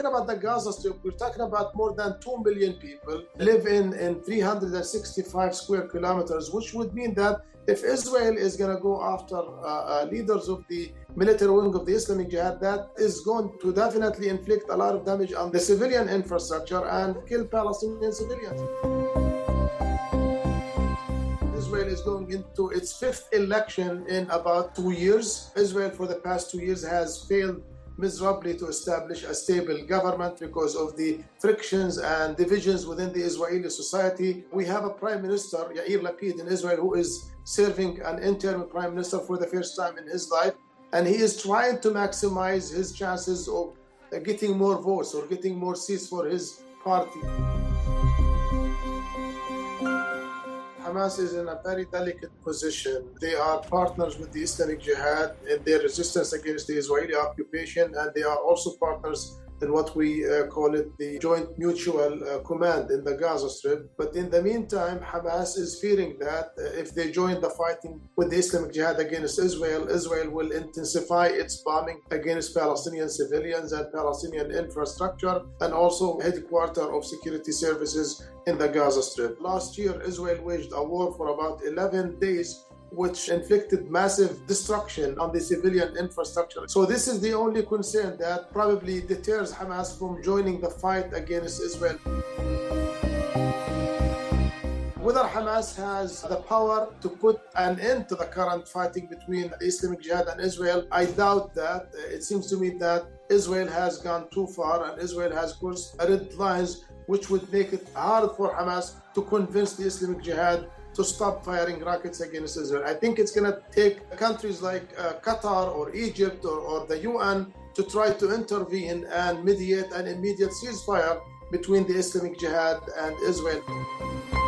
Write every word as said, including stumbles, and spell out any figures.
talking about the Gaza Strip, we're talking about more than two million people live in, in three hundred sixty-five square kilometers, which would mean that if Israel is going to go after uh, uh, leaders of the military wing of the Islamic Jihad, that is going to definitely inflict a lot of damage on the civilian infrastructure and kill Palestinian civilians. Israel is going into its fifth election in about two years. Israel, for the past two years, has failed miserably to establish a stable government because of the frictions and divisions within the Israeli society. We have a prime minister, Yair Lapid, in Israel, who is serving an interim prime minister for the first time in his life, and he is trying to maximize his chances of getting more votes or getting more seats for his party. Hamas is in a very delicate position. They are partners with the Islamic Jihad in their resistance against the Israeli occupation, and they are also partners in what we uh, call it the Joint Mutual uh, Command in the Gaza Strip. But in the meantime, Hamas is fearing that uh, if they join the fighting with the Islamic Jihad against Israel, Israel will intensify its bombing against Palestinian civilians and Palestinian infrastructure, and also headquarters of security services in the Gaza Strip. Last year, Israel waged a war for about eleven days, which inflicted massive destruction on the civilian infrastructure. So this is the only concern that probably deters Hamas from joining the fight against Israel. Whether Hamas has the power to put an end to the current fighting between the Islamic Jihad and Israel, I doubt that. It seems to me that Israel has gone too far, and Israel has crossed red lines, which would make it hard for Hamas to convince the Islamic Jihad to stop firing rockets against Israel. I think it's going to take countries like uh, Qatar or Egypt or, or the U N to try to intervene and mediate an immediate ceasefire between the Islamic Jihad and Israel.